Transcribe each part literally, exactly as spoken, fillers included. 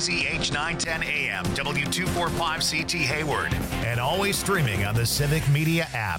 Z H nine ten A M, W two forty-five C T Hayward, and always streaming on the Civic Media app.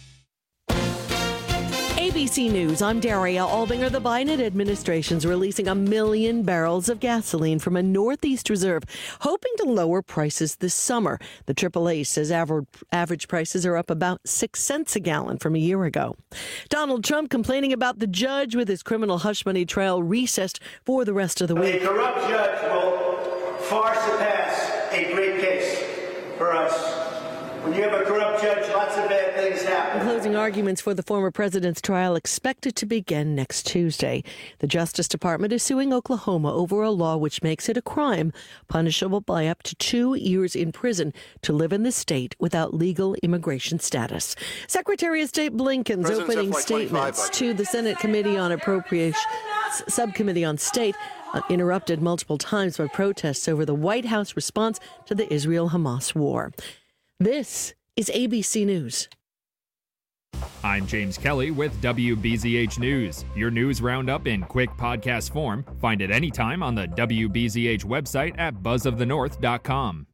A B C News, I'm Daria Albinger. The Biden administration's releasing a million barrels of gasoline from a Northeast reserve, hoping to lower prices this summer. The triple A says average, average prices are up about six cents a gallon from a year ago. Donald Trump complaining about the judge with his criminal hush money trial recessed for the rest of the week. A corrupt judge will far surpass a great case for us. When you have a corrupt judge, lots of bad things happen. Closing arguments for the former president's trial expected to begin next Tuesday. The Justice Department is suing Oklahoma over a law which makes it a crime punishable by up to two years in prison to live in the state without legal immigration status. Secretary of State Blinken's President's opening F Y twenty-five statements to the Senate Committee on Appropriations Subcommittee on State uh, interrupted multiple times by protests over the White House response to the Israel-Hamas war. This is A B C News. I'm James Kelly with W B Z H News. Your news roundup in quick podcast form. Find it anytime on the W B Z H website at buzz of the north dot com.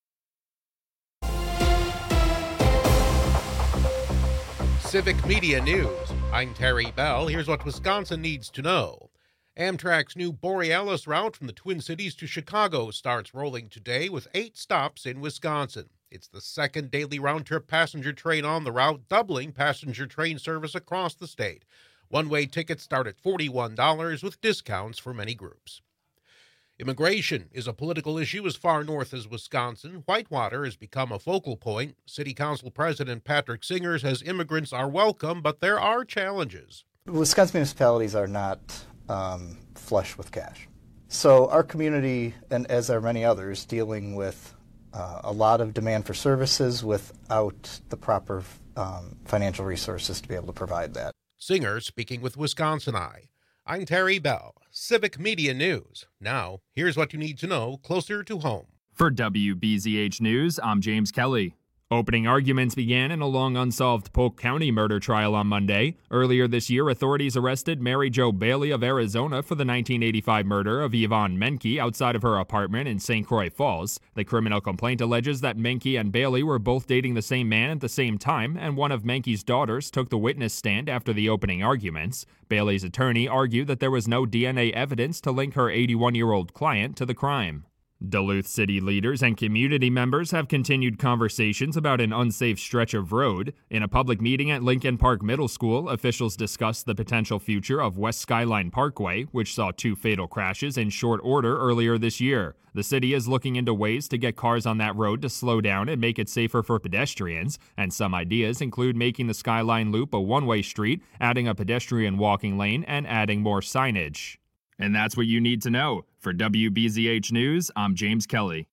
Civic Media News. I'm Terry Bell. Here's what Wisconsin needs to know. Amtrak's new Borealis route from the Twin Cities to Chicago starts rolling today with eight stops in Wisconsin. It's the second daily round-trip passenger train on the route, doubling passenger train service across the state. One-way tickets start at forty-one dollars with discounts for many groups. Immigration is a political issue as far north as Wisconsin. Whitewater has become a focal point. City Council President Patrick Singer says immigrants are welcome, but there are challenges. Wisconsin municipalities are not um, flush with cash. So our community, and as are many others, dealing with Uh, a lot of demand for services without the proper um, financial resources to be able to provide that. Singer speaking with Wisconsin Eye. I'm Terry Bell, Civic Media News. Now, here's what you need to know closer to home. For W B Z H News, I'm James Kelly. Opening arguments began in a long unsolved Polk County murder trial on Monday. Earlier this year, authorities arrested Mary Jo Bailey of Arizona for the nineteen eighty-five murder of Yvonne Menke outside of her apartment in Saint Croix Falls. The criminal complaint alleges that Menke and Bailey were both dating the same man at the same time, and one of Menke's daughters took the witness stand after the opening arguments. Bailey's attorney argued that there was no D N A evidence to link her eighty-one-year-old client to the crime. Duluth city leaders and community members have continued conversations about an unsafe stretch of road. In a public meeting at Lincoln Park Middle School, officials discussed the potential future of West Skyline Parkway, which saw two fatal crashes in short order earlier this year. The city is looking into ways to get cars on that road to slow down and make it safer for pedestrians, and some ideas include making the Skyline Loop a one-way street, adding a pedestrian walking lane, and adding more signage. And that's what you need to know. For W B Z H News, I'm James Kelly.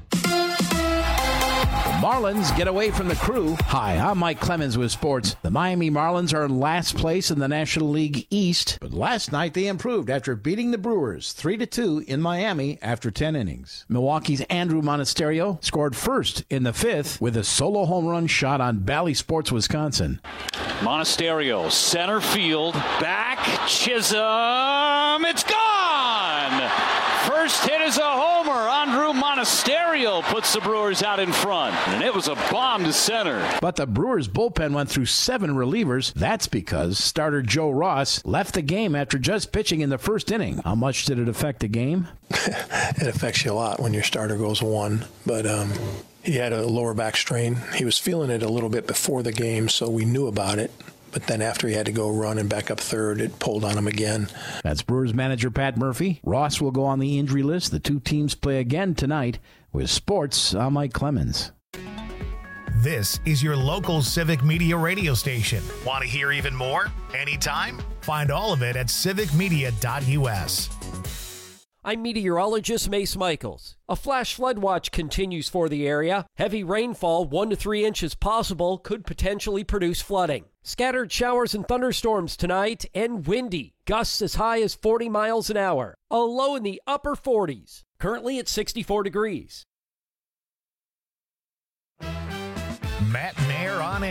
Marlins get away from the crew. Hi, I'm Mike Clemens with sports. The Miami Marlins are in last place in the National League East, but last night they improved after beating the Brewers three to two in Miami after ten innings. Milwaukee's Andrew Monasterio scored first in the fifth with a solo home run shot on Bally Sports, Wisconsin. Monasterio, center field, back, Chisholm, it's gone! First hit is a homer. Andrew Monasterio puts the Brewers out in front, and it was a bomb to center. But the Brewers bullpen went through seven relievers. That's because starter Joe Ross left the game after just pitching in the first inning. How much did it affect the game? It affects you a lot when your starter goes one, but um, he had a lower back strain. He was feeling it a little bit before the game, so we knew about it. But then after he had to go run and back up third, it pulled on him again. That's Brewers manager Pat Murphy. Ross will go on the injury list. The two teams play again tonight. With sports, I'm Mike Clemens. This is your local Civic Media radio station. Want to hear even more? Anytime? Find all of it at civic media dot u s. I'm meteorologist Mace Michaels. A flash flood watch continues for the area. Heavy rainfall, one to three inches possible, could potentially produce flooding. Scattered showers and thunderstorms tonight, and windy. Gusts as high as forty miles an hour. A low in the upper forties. Currently at sixty-four degrees. Matt Mayer on air.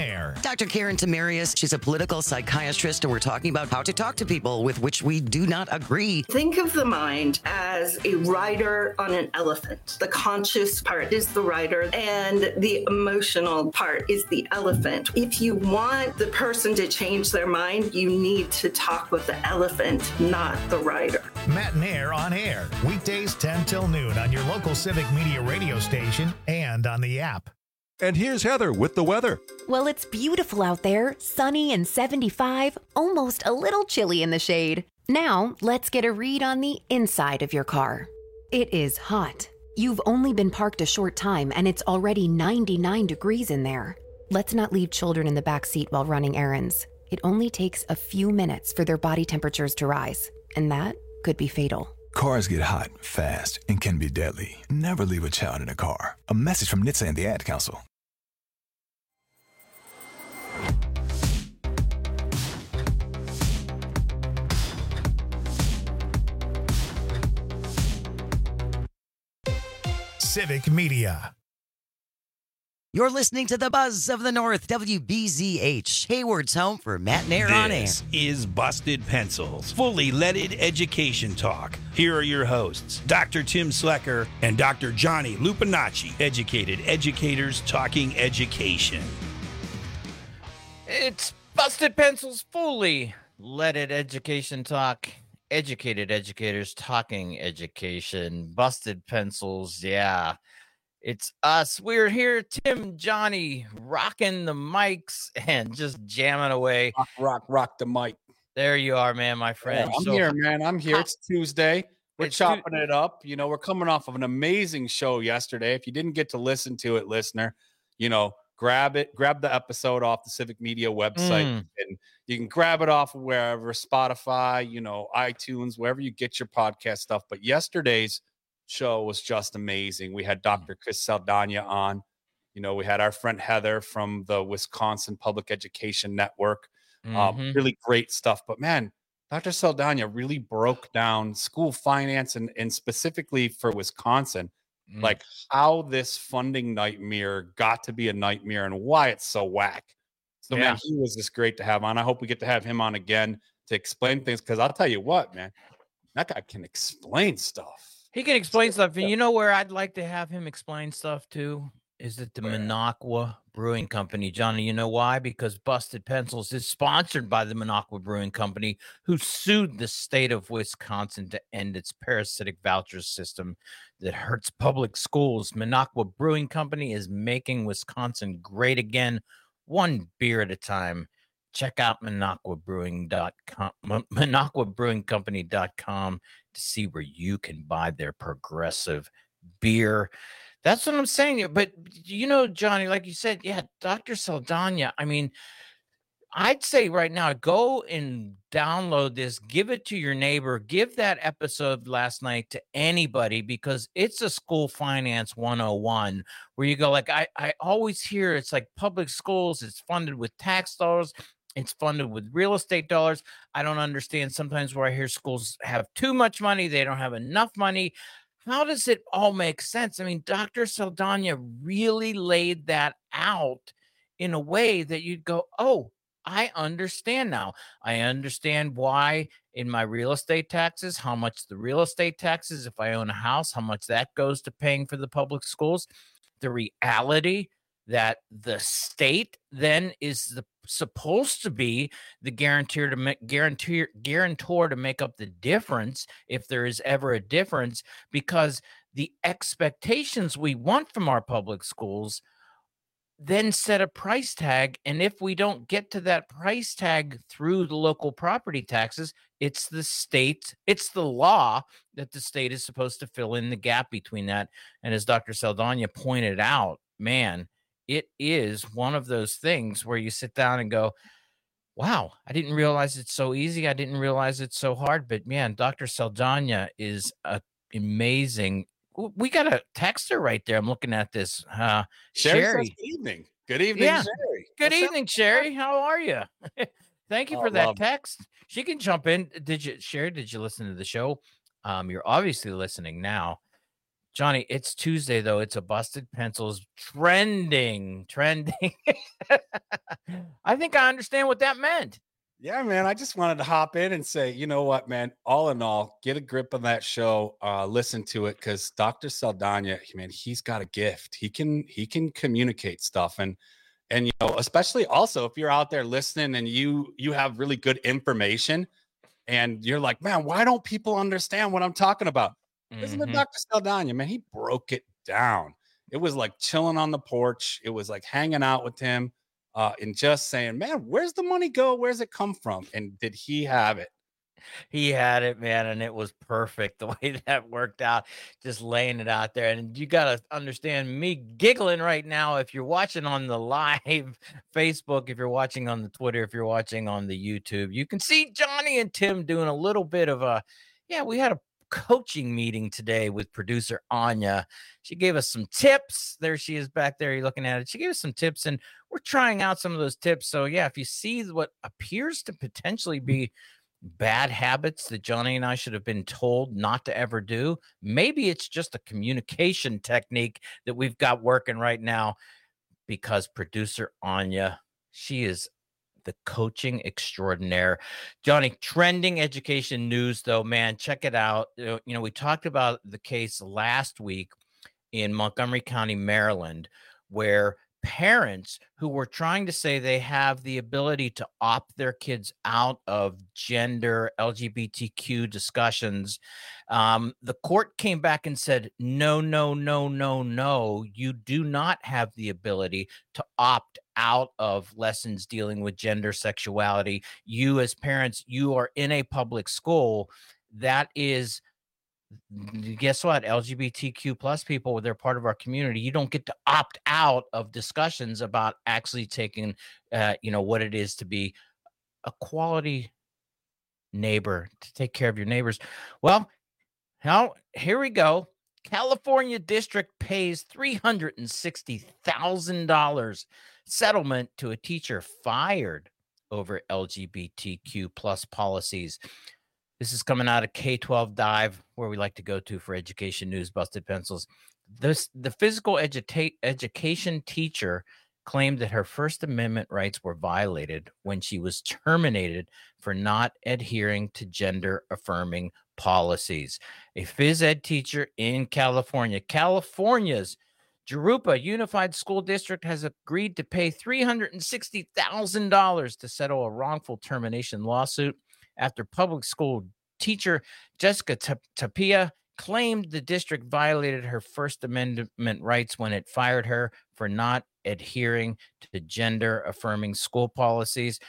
Doctor Karen Tamarius. She's a political psychiatrist, and we're talking about how to talk to people with which we do not agree. Think of the mind as a rider on an elephant. The conscious part is the rider, and the emotional part is the elephant. If you want the person to change their mind, you need to talk with the elephant, not the rider. Matt and Air on air, weekdays ten till noon on your local Civic Media radio station and on the app. And here's Heather with the weather. Well, it's beautiful out there, sunny and seventy-five, almost a little chilly in the shade. Now, let's get a read on the inside of your car. It is hot. You've only been parked a short time and it's already ninety-nine degrees in there. Let's not leave children in the back seat while running errands. It only takes a few minutes for their body temperatures to rise, and that could be fatal. Cars get hot, fast, and can be deadly. Never leave a child in a car. A message from N H T S A and the Ad Council. Civic Media. You're listening to the Buzz of the North, W B Z H, Hayward's home for Matt and Air on air. This is Busted Pencils, fully leaded education talk. Here are your hosts, Doctor Tim Slecker and Doctor Johnny Lupinacci, educated educators talking education. It's Busted Pencils, fully leaded education talk. Educated educators talking education. Busted Pencils, yeah. It's us. We're here, Tim, Johnny, rocking the mics and just jamming away. Rock, rock, rock the mic. There you are, man, my friend. Yeah, I'm so, here, man. I'm here. It's Tuesday. We're it's chopping tu- it up. You know, we're coming off of an amazing show yesterday. If you didn't get to listen to it, listener, you know, grab it, grab the episode off the Civic Media website, Mm. and you can grab it off of wherever, Spotify, you know, iTunes, wherever you get your podcast stuff. But yesterday's show was just amazing. We had Doctor Chris Saldana on. You know, we had our friend Heather from the Wisconsin Public Education Network. Mhm. Um, really great stuff. But man, Doctor Saldana really broke down school finance and, and specifically for Wisconsin, Mm. like how this funding nightmare got to be a nightmare and why it's so whack. So Yeah. man, he was just great to have on. I hope we get to have him on again to explain things, because I'll tell you what, man, that guy can explain stuff. He can explain stuff. And you know where I'd like to have him explain stuff too? Is it the Minocqua Brewing Company. Johnny, you know why? Because Busted Pencils is sponsored by the Minocqua Brewing Company, who sued the state of Wisconsin to end its parasitic voucher system that hurts public schools. Minocqua Brewing Company is making Wisconsin great again, one beer at a time. Check out Minocqua Brewing dot com, Minocqua Brewing Company dot com to see where you can buy their progressive beer. That's what I'm saying. But, you know, Johnny, like you said, yeah, Doctor Saldana, I mean, I'd say right now, go and download this, give it to your neighbor, give that episode last night to anybody, because it's a school finance one oh one where you go like, I, I always hear it's like public schools, it's funded with tax dollars. It's funded with real estate dollars. I don't understand sometimes where I hear schools have too much money. They don't have enough money. How does it all make sense? I mean, Doctor Saldana really laid that out in a way that you'd go, oh, I understand now. I understand why in my real estate taxes, how much the real estate taxes, if I own a house, how much that goes to paying for the public schools. The reality that the state then is the supposed to be the guarantor to make guarantor guarantor to make up the difference if there is ever a difference, because the expectations we want from our public schools then set a price tag, and if we don't get to that price tag through the local property taxes, it's the state, it's the law that the state is supposed to fill in the gap between that. And as Doctor Saldana pointed out, man, it is one of those things where you sit down and go, wow, I didn't realize it's so easy. I didn't realize it's so hard. But man, Doctor Saldana is a amazing. We got a texter right there. I'm looking at this. Uh, Sherry, Sherry. says, good evening. Good evening, Yeah. Sherry. Good What's evening, up? Sherry. How are you? Thank you Oh, for that love. text. She can jump in. Did you, Sherry? Did you listen to the show? Um, you're obviously listening now. Johnny, it's Tuesday, though. It's a Busted Pencils trending, trending. I think I understand what that meant. Yeah, man. I just wanted to hop in and say, you know what, man, all in all, get a grip on that show, uh, listen to it, because Doctor Saldana, man, he's got a gift. He can, he can communicate stuff. And, and, you know, especially also if you're out there listening and you, you have really good information and you're like, man, why don't people understand what I'm talking about? Listen Mm-hmm. to Doctor Saldana, man. He broke it down. It was like chilling on the porch. It was like hanging out with him. Uh, and just saying, man, where's the money go? Where's it come from? And did he have it? He had it, man, and it was perfect the way that worked out, just laying it out there. And you got to understand me giggling right now. If you're watching on the live Facebook, if you're watching on the Twitter, if you're watching on the YouTube, you can see Johnny and Tim doing a little bit of a, yeah, we had a coaching meeting today with producer Anya. She gave us some tips. There she is back there. You're looking at it. She gave us some tips, and we're trying out some of those tips. So yeah, if you see what appears to potentially be bad habits that Johnny and I should have been told not to ever do, maybe it's just a communication technique that we've got working right now, because producer Anya, she is the coaching extraordinaire. Johnny, trending education news, though, man, check it out. You know, we talked about the case last week in Montgomery County, Maryland, where parents who were trying to say they have the ability to opt their kids out of gender L G B T Q discussions, um, the court came back and said, no, no, no, no, no, you do not have the ability to opt out of lessons dealing with gender, sexuality. You as parents, you are in a public school. That is, guess what? L G B T Q plus people, they're part of our community. You don't get to opt out of discussions about actually taking, uh, you know, what it is to be a quality neighbor, to take care of your neighbors. Well, now here we go. California district pays three hundred sixty thousand dollars settlement to a teacher fired over L G B T Q plus policies. This is coming out of K twelve Dive, where we like to go to for education news, Busted Pencils. This, the physical eduta- education teacher claimed that her First Amendment rights were violated when she was terminated for not adhering to gender-affirming policies. A phys ed teacher in California, California's Jurupa Unified School District has agreed to pay three hundred sixty thousand dollars to settle a wrongful termination lawsuit after public school teacher Jessica Tapia claimed the district violated her First Amendment rights when it fired her for not adhering to gender-affirming school policies.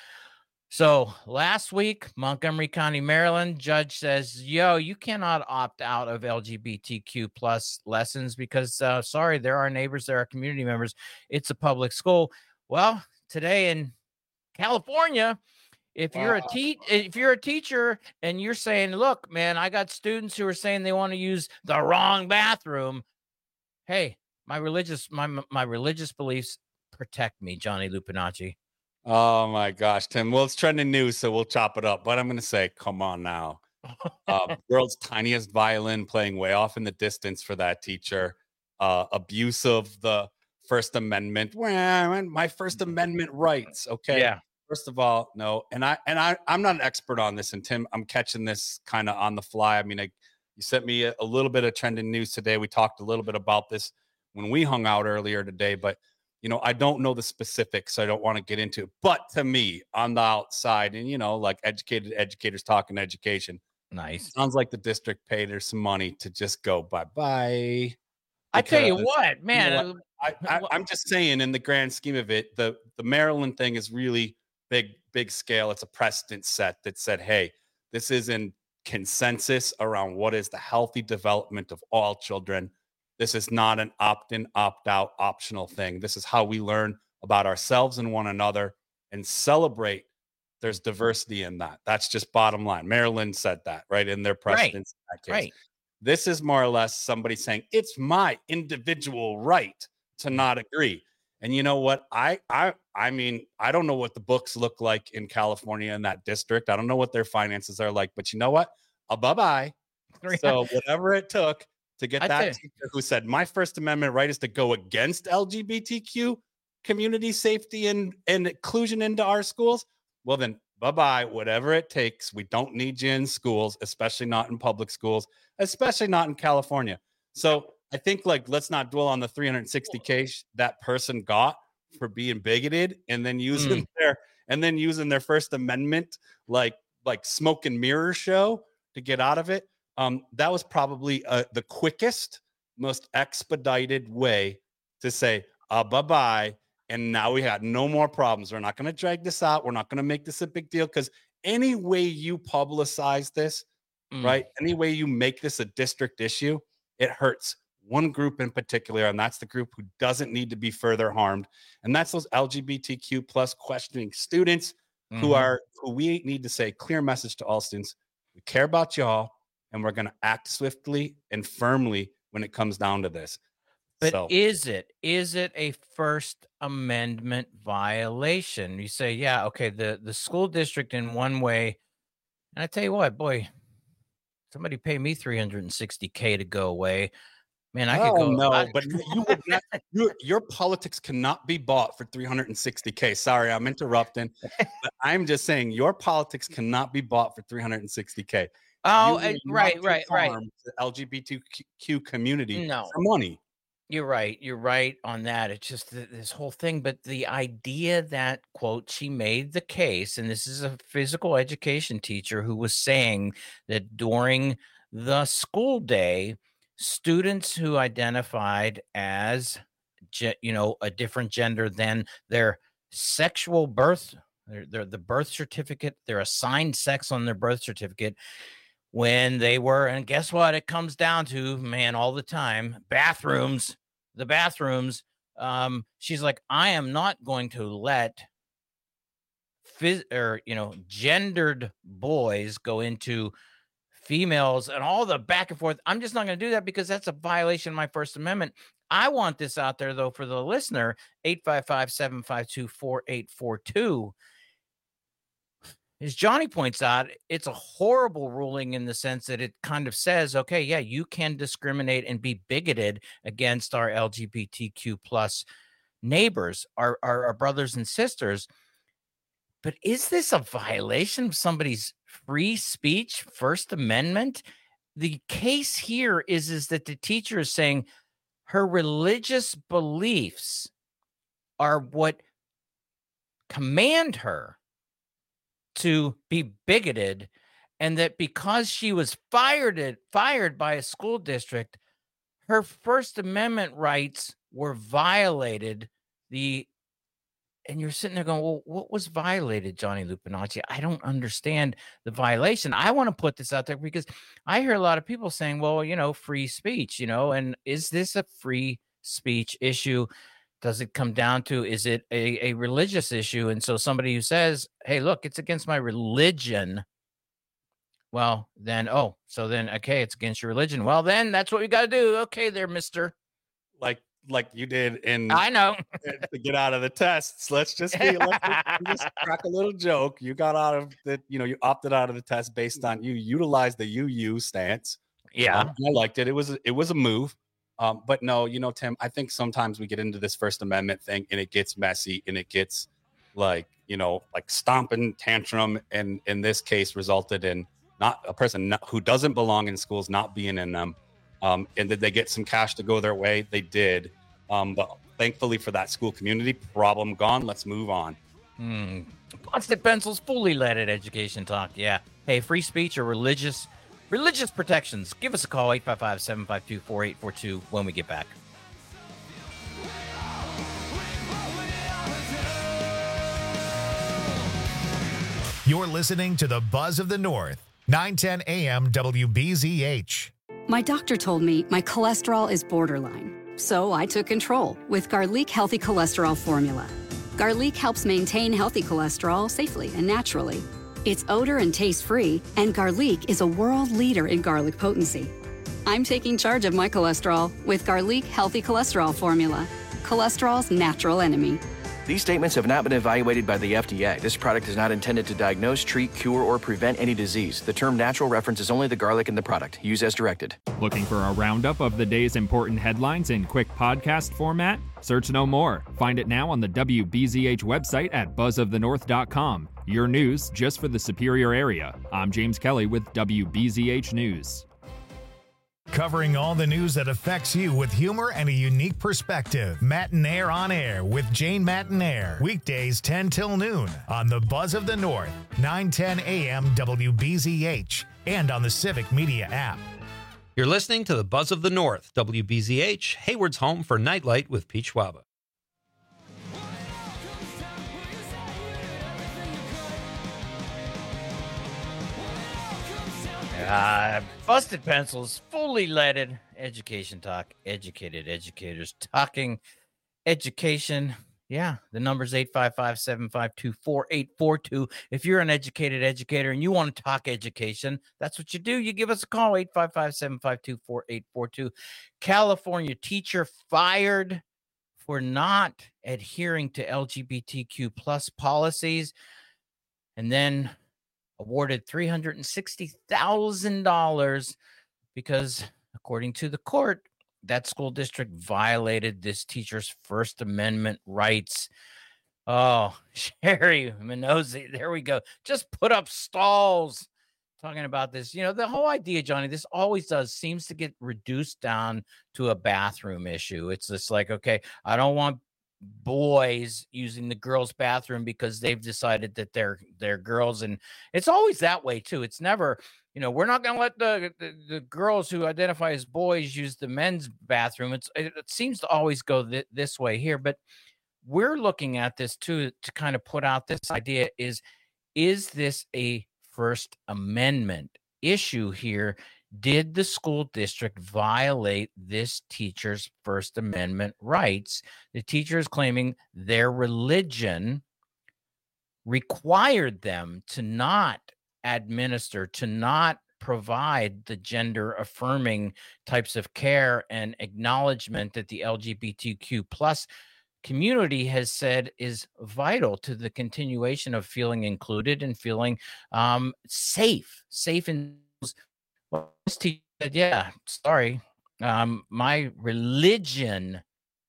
So last week, Montgomery County, Maryland, judge says, yo, you cannot opt out of L G B T Q plus lessons because, uh, sorry, there are neighbors, there are community members. It's a public school. Well, today in California, if you're a te- if you're a teacher and you're saying, look, man, I got students who are saying they want to use the wrong bathroom. Hey, my religious my my religious beliefs protect me, Johnny Lupinacci. Oh my gosh, Tim. Well, it's trending news, so we'll chop it up. But I'm going to say, come on now. Uh, world's tiniest violin playing way off in the distance for that teacher. Uh, abuse of the First Amendment. Well, my First Amendment rights. Okay. Yeah. First of all, no. And I and I I'm not an expert on this. And Tim, I'm catching this kind of on the fly. I mean, I, you sent me a, a little bit of trending news today. We talked a little bit about this when we hung out earlier today, but you know, I don't know the specifics, so I don't want to get into it. But to me, on the outside, and you know, like educated educators talking education, nice. Sounds like the district paid her some money to just go bye bye. I tell you what, man. You know what? I, I, I'm just saying, in the grand scheme of it, the the Maryland thing is really big, big scale. It's a precedent set that said, hey, this is in consensus around what is the healthy development of all children. This is not an opt-in, opt-out optional thing. This is how we learn about ourselves and one another and celebrate there's diversity in that. That's just bottom line. Maryland said that, right, in their precedents. Right. right. This is more or less somebody saying, it's my individual right to not agree. And you know what? I I I mean, I don't know what the books look like in California in that district. I don't know what their finances are like, but you know what? Uh, bye-bye. So whatever it took, to get I'd that say- teacher who said, my First Amendment right is to go against L G B T Q community safety and, and inclusion into our schools. Well, then bye-bye, whatever it takes. We don't need you in schools, especially not in public schools, especially not in California. So I think, like, let's not dwell on the three hundred sixty K sh- that person got for being bigoted and then using Mm. their and then using their First Amendment like like smoke and mirror show to get out of it. Um, that was probably uh, the quickest, most expedited way to say uh, bye-bye. And now we had no more problems. We're not going to drag this out. We're not going to make this a big deal, because any way you publicize this, Mm. right? Any way you make this a district issue, it hurts one group in particular, and that's the group who doesn't need to be further harmed. And that's those L G B T Q plus questioning students who Mhm. are who we need to say clear message to all students. We care about y'all, and we're going to act swiftly and firmly when it comes down to this. But So is it is it a First Amendment violation? You say, yeah, okay, the the school district in one way, and I tell you what, boy, somebody pay me three hundred sixty K to go away. Man, I could oh, go. no, I- but you would not, your, your politics cannot be bought for three hundred sixty K. Sorry, I'm interrupting. But I'm just saying your politics cannot be bought for three hundred sixty K. Oh, You uh, will right, not do right, right. harm to the L G B T Q community No. for money. You're right. You're right on that. It's just th- this whole thing. But the idea that, quote, she made the case, and this is a physical education teacher who was saying that during the school day, students who identified as, ge- you know, a different gender than their sexual birth, their, their, the birth certificate, their assigned sex on their birth certificate, when they were, and guess what? It comes down to, man, all the time, bathrooms, the bathrooms. Um, she's like, I am not going to let phys- or, you know, gendered boys go into females and all the back and forth. I'm just not going to do that because that's a violation of my First Amendment. I want this out there, though, for the listener, eight five five, seven five two, four eight four two. As Johnny points out, it's a horrible ruling in the sense that it kind of says, okay, yeah, you can discriminate and be bigoted against our L G B T Q plus neighbors, our, our, our brothers and sisters. But is this a violation of somebody's free speech, First Amendment? The case here is, is that the teacher is saying her religious beliefs are what command her to be bigoted, and that because she was fired at, fired by a school district, her First Amendment rights were violated. The and you're sitting there going, well, what was violated, Johnny Lupinacci? I don't understand the violation. I want to put this out there because I hear a lot of people saying, well, you know, free speech, you know, and is this a free speech issue? Does it come down to, is it a, a religious issue? And so somebody who says, hey, look, it's against my religion. Well, then, oh, so then, okay, it's against your religion. Well, then that's what we got to do. Okay, there, mister. Like like you did in I know. to get out of the tests. Let's just be let's just, just crack a little joke. You got out of the, you know, you opted out of the test based on you utilized the U U stance. Yeah. Um, I liked it. It was it was a move. Um, but no, you know, Tim, I think sometimes we get into this First Amendment thing and it gets messy and it gets like, you know, like stomping tantrum. And in this case resulted in not a person not, who doesn't belong in schools, not being in them. Um, and did they get some cash to go their way? They did. Um, but thankfully for that school community, problem gone. Let's move on. Hmm. Busted Pencils, fully leaded education talk. Yeah. Hey, free speech or religious religious protections. Give us a call, eight five five, seven five two, four eight four two when we get back. You're listening to the Buzz of the North, nine ten A M W B Z H. My doctor told me my cholesterol is borderline, so I took control with Garlic Healthy Cholesterol Formula. Garlic helps maintain healthy cholesterol safely and naturally. It's odor and taste-free, and Garlic is a world leader in garlic potency. I'm taking charge of my cholesterol with Garlic Healthy Cholesterol Formula, cholesterol's natural enemy. These statements have not been evaluated by the F D A. This product is not intended to diagnose, treat, cure, or prevent any disease. The term natural references only the garlic in the product. Use as directed. Looking for a roundup of the day's important headlines in quick podcast format? Search no more. Find it now on the W B Z H website at buzz of the north dot com. Your news just for the Superior area. I'm James Kelly with W B Z H News. Covering all the news that affects you with humor and a unique perspective. Matinaire on Air with Jane Matinaire. Weekdays ten till noon on the Buzz of the North, nine ten a.m. W B Z H, and on the Civic Media app. You're listening to the Buzz of the North, W B Z H, Hayward's home for Nightlight with Pete Schwaba. Uh, Busted Pencils, fully leaded education talk, educated educators talking education. Yeah, the number's eight five five, seven five two, four eight four two. If you're an educated educator and you want to talk education, that's what you do. You give us a call, eight five five, seven five two, four eight four two. California teacher fired for not adhering to L G B T Q plus policies, and then awarded three hundred sixty thousand dollars because, according to the court, that school district violated this teacher's First Amendment rights. Oh, Sherry Minozzi, there we go. Just put up stalls talking about this. You know, the whole idea, Johnny, this always does seems to get reduced down to a bathroom issue. It's just like, okay, I don't want boys using the girls' bathroom because they've decided that they're they're girls, and it's always that way too. It's never, you know, we're not going to let the, the the girls who identify as boys use the men's bathroom. It's it, it seems to always go th- this way here, but we're looking at this too to kind of put out this idea: is is this a First Amendment issue here? Did the school district violate this teacher's First Amendment rights? The teacher is claiming their religion required them to not administer, to not provide the gender affirming types of care and acknowledgement that the L G B T Q plus community has said is vital to the continuation of feeling included and feeling um, safe, safe in. Well, this teacher said, yeah, sorry. Um, my religion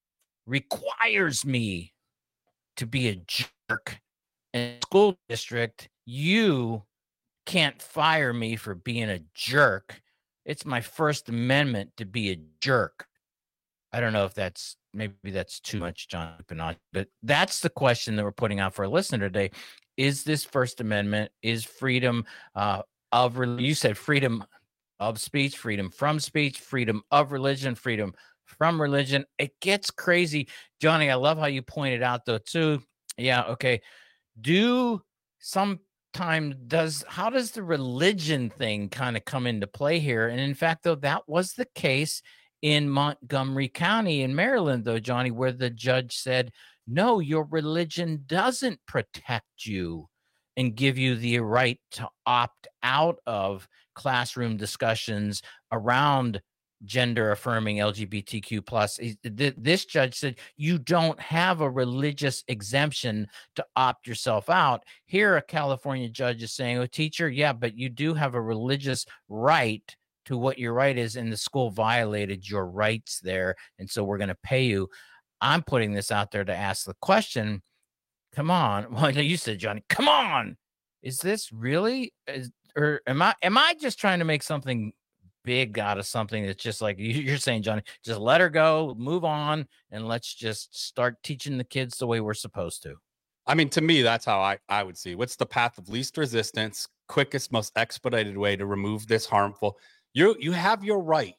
requires me to be a jerk. And school district, you can't fire me for being a jerk. It's my First Amendment to be a jerk. I don't know if that's, maybe that's too much, John Pinocchio, but that's the question that we're putting out for a listener today. Is this First Amendment, is freedom uh, of, you said freedom of speech, freedom from speech, freedom of religion, freedom from religion. It gets crazy. Johnny, I love how you pointed out, though, too. Yeah, okay. Do sometime does, how does the religion thing kind of come into play here? And in fact, though, that was the case in Montgomery County in Maryland, though, Johnny, where the judge said, no, your religion doesn't protect you and give you the right to opt out of classroom discussions around gender affirming L G B T Q plus. This judge said you don't have a religious exemption to opt yourself out. Here, a California judge is saying, oh, teacher, yeah, but you do have a religious right to what your right is, and the school violated your rights there, and so we're going to pay you. I'm putting this out there to ask the question, come on. Well, you said, Johnny, come on. Is this really, is, or am I, am I just trying to make something big out of something that's just like you're saying, Johnny, just let her go, move on, and let's just start teaching the kids the way we're supposed to? I mean, to me, that's how I, I would see. What's the path of least resistance, quickest, most expedited way to remove this harmful? You you have your right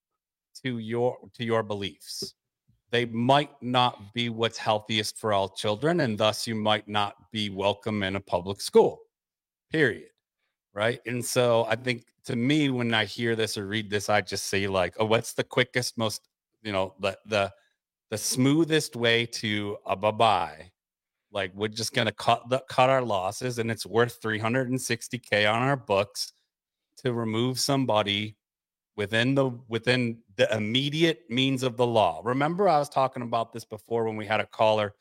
to your to your beliefs. They might not be what's healthiest for all children, and thus you might not be welcome in a public school, period. Right? And so I think, to me, when I hear this or read this, I just say, like, oh, what's the quickest, most, you know, the the the smoothest way to a bye-bye? Like, we're just going to cut the, cut our losses, and it's worth three hundred sixty K on our books to remove somebody within the within the immediate means of the law. Remember, I was talking about this before when we had a caller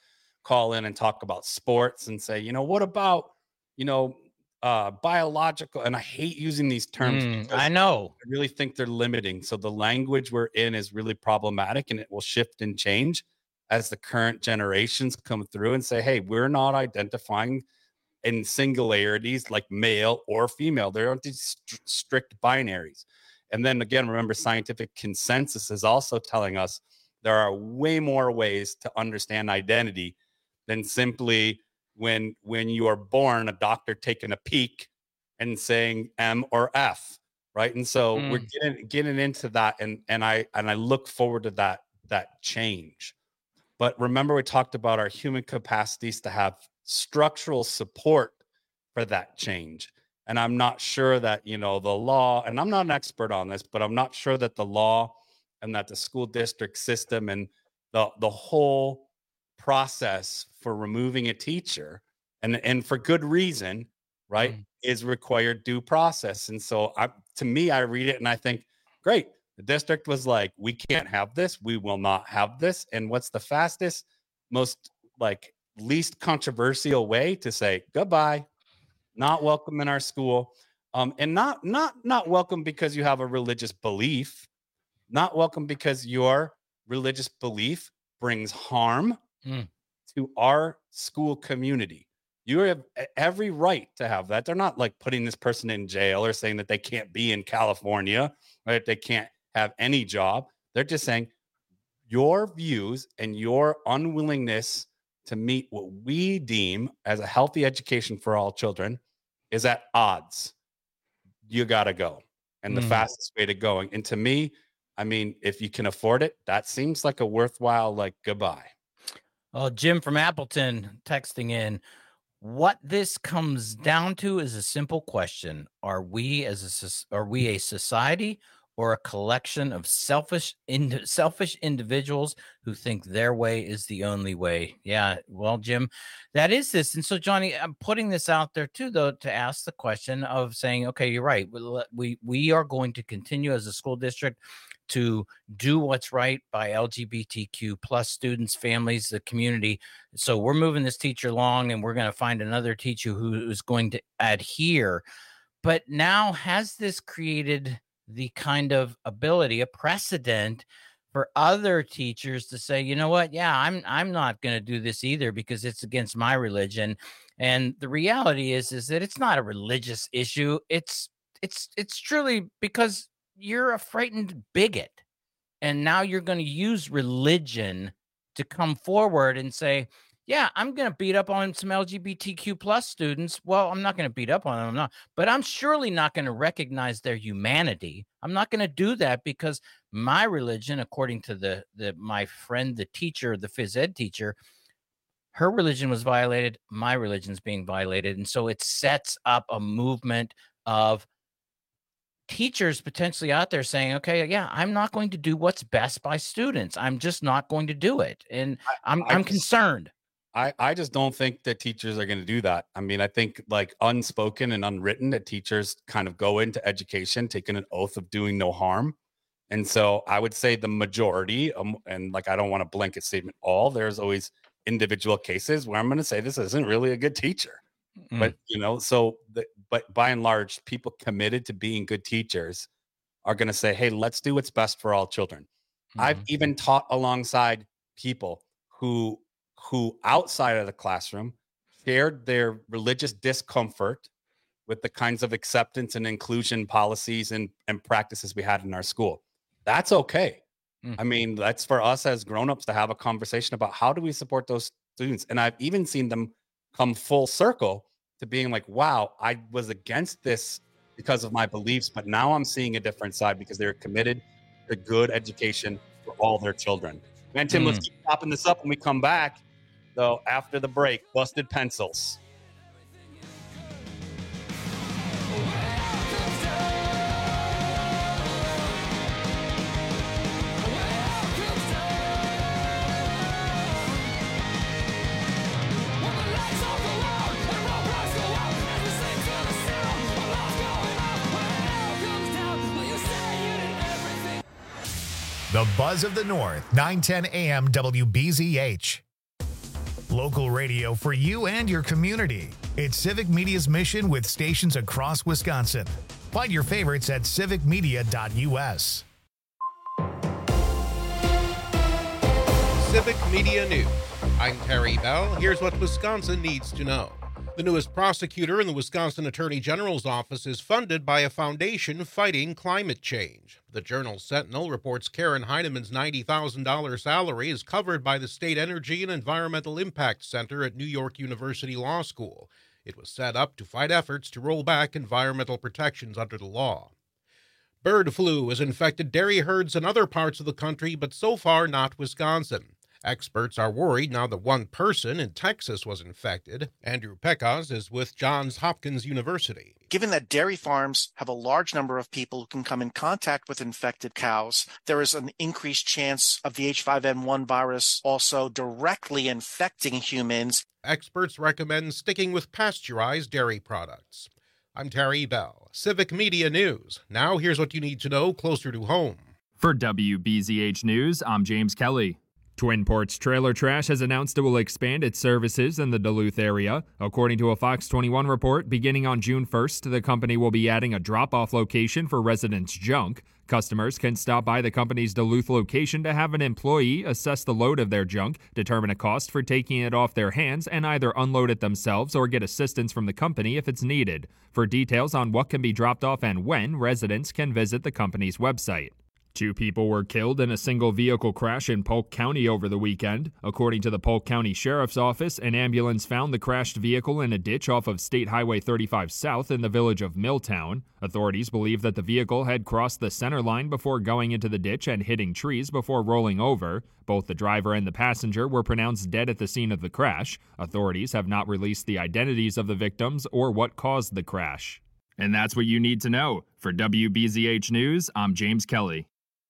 call in and talk about sports and say, you know, what about, you know, uh, biological? And I hate using these terms. Mm, I know. I really think they're limiting. So the language we're in is really problematic, and it will shift and change as the current generations come through and say, hey, we're not identifying in singularities like male or female. There aren't these st- strict binaries. And then again, remember, scientific consensus is also telling us there are way more ways to understand identity than simply when when you are born, a doctor taking a peek and saying M or F, right? And so mm. we're getting getting into that, and and I and I look forward to that that change. But remember, we talked about our human capacities to have structural support for that change. And I'm not sure that, you know, the law, and I'm not an expert on this, but I'm not sure that the law and that the school district system and the the whole process for removing a teacher, and and for good reason, right, mm. is required due process. And so I, to me, I read it and I think, great. The district was like, we can't have this. We will not have this. And what's the fastest, most like least controversial way to say goodbye, not welcome in our school, um, and not not not welcome because you have a religious belief, not welcome because your religious belief brings harm mm. to our school community. You have every right to have that. They're not like putting this person in jail or saying that they can't be in California, right? They can't have any job. They're just saying your views and your unwillingness to meet what we deem as a healthy education for all children is at odds. You got to go. And the mm. fastest way to going. And to me, I mean, if you can afford it, that seems like a worthwhile, like, goodbye. Well, Jim from Appleton texting in, what this comes down to is a simple question. Are we as a, are we a society or a collection of selfish, in, selfish individuals who think their way is the only way? Yeah, well, Jim, that is this. And so, Johnny, I'm putting this out there too, though, to ask the question of saying, okay, you're right. We we are going to continue as a school district to do what's right by L G B T Q plus students, families, the community. So we're moving this teacher along, and we're going to find another teacher who is going to adhere. But now, has this created the kind of ability, a precedent for other teachers to say, you know what, yeah, I'm I'm not going to do this either because it's against my religion? And the reality is, is that it's not a religious issue. It's it's it's truly because you're a frightened bigot. And now you're going to use religion to come forward and say, yeah, I'm going to beat up on some L G B T Q plus students. Well, I'm not going to beat up on them, I'm not, but I'm surely not going to recognize their humanity. I'm not going to do that because my religion, according to the, the my friend, the teacher, the phys ed teacher, her religion was violated. My religion's being violated. And so it sets up a movement of teachers potentially out there saying, okay, yeah, I'm not going to do what's best by students. I'm just not going to do it. And I'm, I, I'm just, concerned. I, I just don't think that teachers are going to do that. I mean, I think like unspoken and unwritten that teachers kind of go into education, taking an oath of doing no harm. And so I would say the majority, um, and like, I don't want to blanket statement all, there's always individual cases where I'm going to say this isn't really a good teacher. Mm. But, you know, so, the, but by and large, people committed to being good teachers are going to say, hey, let's do what's best for all children. Mm-hmm. I've even taught alongside people who, who outside of the classroom shared their religious discomfort with the kinds of acceptance and inclusion policies and, and practices we had in our school. That's okay. Mm. I mean, that's for us as grownups to have a conversation about how do we support those students. And I've even seen them come full circle to being like, wow, I was against this because of my beliefs, but now I'm seeing a different side because they're committed to good education for all their children. And Tim, mm. let's keep popping this up when we come back, though, after the break. Busted Pencils. The Buzz of the North, nine ten a.m. W B Z H. Local radio for you and your community. It's Civic Media's mission with stations across Wisconsin. Find your favorites at civic media dot u s. Civic Media News. I'm Terry Bell. Here's what Wisconsin needs to know. The newest prosecutor in the Wisconsin Attorney General's office is funded by a foundation fighting climate change. The Journal Sentinel reports Karen Heinemann's ninety thousand dollars salary is covered by the State Energy and Environmental Impact Center at New York University Law School. It was set up to fight efforts to roll back environmental protections under the law. Bird flu has infected dairy herds in other parts of the country, but so far not Wisconsin. Experts are worried now that one person in Texas was infected. Andrew Pecos is with Johns Hopkins University. Given that dairy farms have a large number of people who can come in contact with infected cows, there is an increased chance of the H five N one virus also directly infecting humans. Experts recommend sticking with pasteurized dairy products. I'm Terry Bell, Civic Media News. Now here's what you need to know closer to home. For W B Z H News, I'm James Kelly. Twin Ports Trailer Trash has announced it will expand its services in the Duluth area. According to a Fox twenty-one report, beginning on June first, the company will be adding a drop-off location for residents' junk. Customers can stop by the company's Duluth location to have an employee assess the load of their junk, determine a cost for taking it off their hands, and either unload it themselves or get assistance from the company if it's needed. For details on what can be dropped off and when, residents can visit the company's website. Two people were killed in a single vehicle crash in Polk County over the weekend. According to the Polk County Sheriff's Office, an ambulance found the crashed vehicle in a ditch off of State Highway thirty-five South in the village of Milltown. Authorities believe that the vehicle had crossed the center line before going into the ditch and hitting trees before rolling over. Both the driver and the passenger were pronounced dead at the scene of the crash. Authorities have not released the identities of the victims or what caused the crash. And that's what you need to know. For W B Z H News, I'm James Kelly.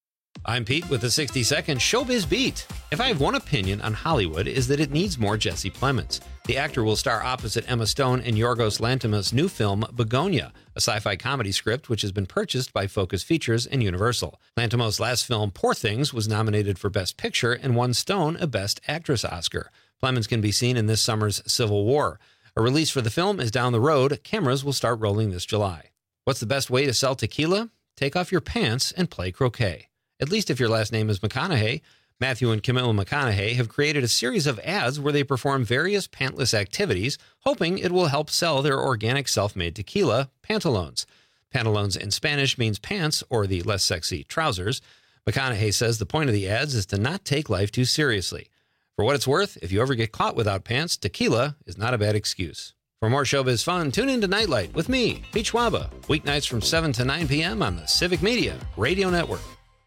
I'm Pete with the sixty second Showbiz Beat. If I have one opinion on Hollywood, is that it needs more Jesse Plemons. The actor will star opposite Emma Stone in Yorgos Lanthimos' new film, Begonia, a sci-fi comedy script which has been purchased by Focus Features and Universal. Lanthimos' last film, Poor Things, was nominated for Best Picture and won Stone a Best Actress Oscar. Plemons can be seen in this summer's Civil War. A release for the film is down the road. Cameras will start rolling this July. What's the best way to sell tequila? Take off your pants and play croquet. At least if your last name is McConaughey. Matthew and Camilla McConaughey have created a series of ads where they perform various pantless activities, hoping it will help sell their organic self-made tequila, Pantalones. Pantalones in Spanish means pants, or the less sexy trousers. McConaughey says the point of the ads is to not take life too seriously. For what it's worth, if you ever get caught without pants, tequila is not a bad excuse. For more showbiz fun, tune in to Nightlight with me, Pete Schwaba, weeknights from seven to nine p.m. on the Civic Media Radio Network.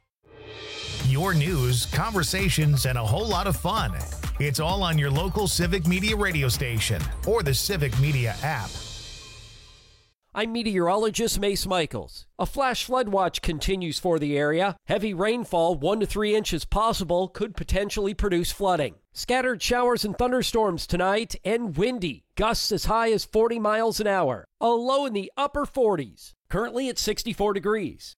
Your news, conversations, and a whole lot of fun. It's all on your local Civic Media radio station or the Civic Media app. I'm meteorologist Mace Michaels. A flash flood watch continues for the area. Heavy rainfall, one to three inches possible, could potentially produce flooding. Scattered showers and thunderstorms tonight, and windy. Gusts as high as forty miles an hour. A low in the upper forties. Currently at sixty-four degrees.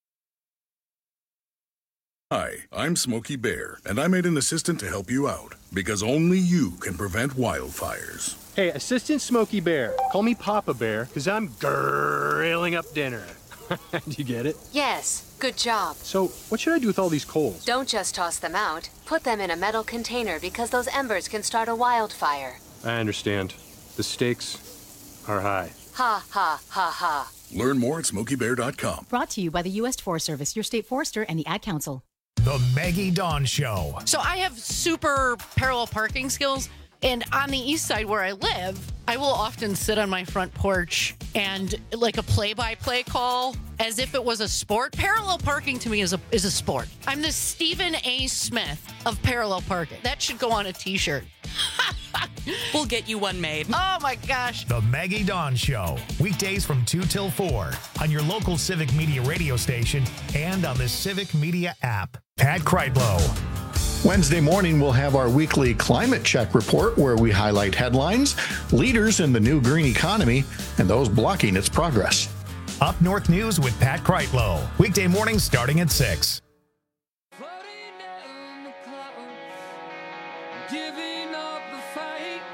Hi, I'm Smokey Bear, and I made an assistant to help you out, because only you can prevent wildfires. Hey, Assistant Smokey Bear, call me Papa Bear, because I'm grilling up dinner. Do you get it? Yes, good job. So, what should I do with all these coals? Don't just toss them out. Put them in a metal container because those embers can start a wildfire. I understand. The stakes are high. Ha, ha, ha, ha. Learn more at smokey bear dot com. Brought to you by the U S Forest Service, your state forester, and the Ad Council. The Maggie Dawn Show. So I have super parallel parking skills, and on the east side where I live, I will often sit on my front porch and like a play-by-play call as if it was a sport. Parallel parking to me is a is a sport. I'm the Stephen A. Smith of parallel parking. That should go on a t-shirt. We'll get you one made. Oh my gosh. The Maggie Dawn Show. Weekdays from two till four on your local Civic Media radio station and on the Civic Media app. Pat Kreitlow. Wednesday morning, we'll have our weekly climate check report where we highlight headlines, leaders in the new green economy, and those blocking its progress. Up North News with Pat Kreitlow. Weekday mornings starting at six. Giving up the fight.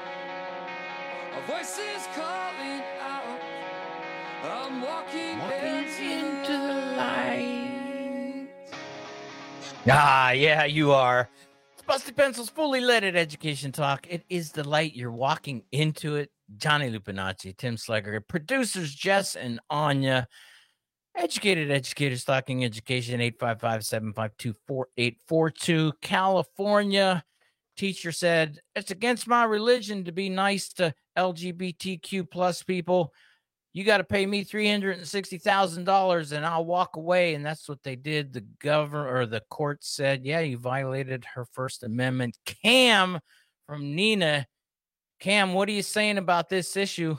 A voice is calling out. I'm walking, Walking into the light. Ah, yeah, you are. It's Busted Pencils, fully leaded education talk. It is the light. You're walking into it. Johnny Lupinacci, Tim Slegger, producers Jess and Anya. Educated Educators Talking Education, eight five five, seven five two, four eight four two. California teacher said, it's against my religion to be nice to L G B T Q plus people. You got to pay me three hundred sixty thousand dollars and I'll walk away. And that's what they did. The governor or the court said, yeah, you violated her First Amendment. Cam from Nina. Cam, what are you saying about this issue?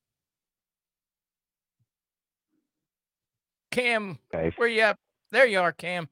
Cam, guys. Where you at? There you are, Cam.